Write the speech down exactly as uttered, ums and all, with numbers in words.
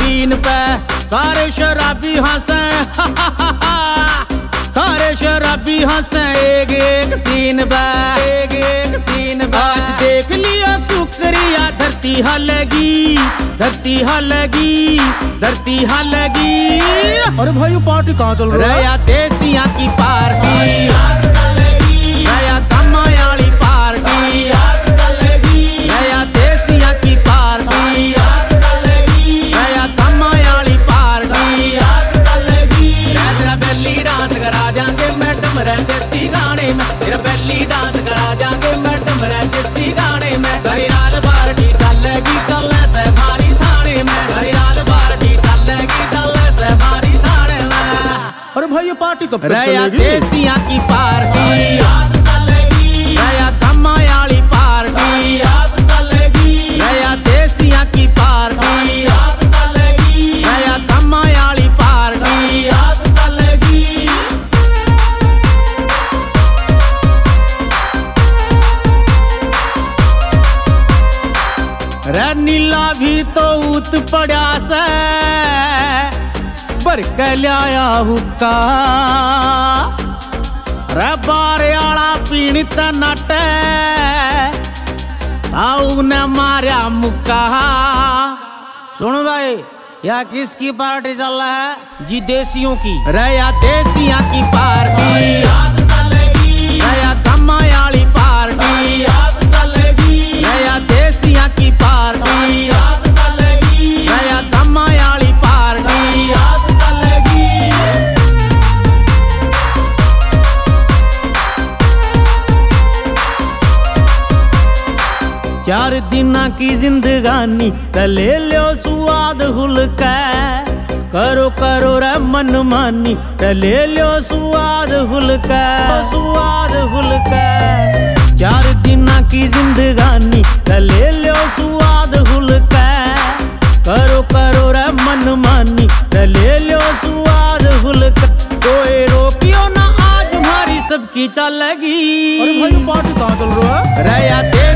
Scene पे सारे शराबी हंसे सारे शराबी हंसे एक एक सीन पे एक एक सीन पे। आज देख लिया तू करिया धरती हलगी धरती हलगी धरती हलगी। अरे भाई वो पार्टी कहाँ चल रहा है? रया देसिया की पार्टी रया कमायाली पार्टी रया देसिया की पार्टी रया कमायाली पार्टी। तेरा बेली डांस करा जाएंगे मैडम रहते सी गाने में तेरा बेली डांस करा जाएंगे मैडम रहते सी गाने में। सारी रात पार्टी चलेगी चल से मारी थाने में सारी रात पार्टी चलेगी चल से मारी थाने में। अरे भाई ये पार्टी कब तक रया चलेगी? देसिया की पार्टी रया कमायाली पार्टी रया देसिया की पार्टी रया कमायाली पार्टी। रे नीला भी तो उत पड़ा से बर के लिया हुक्का रे बारे आला पीनी त नटे ताऊ ने मारा मुक्का। सुन भाई या किसकी पार्टी चल रहा है? जी देसियों की। रया देसिया की पार्टी रया कमायाली पार्टी रया देसिया की पार्टी रया कमायाली पार्टी। चार दिना की जिंदगानी ले लो स्वाद हुलका करो करो रे मन मानी ले लो स्वाद हुलका स्वाद हुलका। चार दिना की जिंदगानी ले लो स्वाद हुलका करो करो रे मन मानी ले लो स्वाद हुलका। कोई रोकियो ना आज हमारी सबकी चलेगी। अरे भाई ये पार्टी कहाँ चल रहा है? रया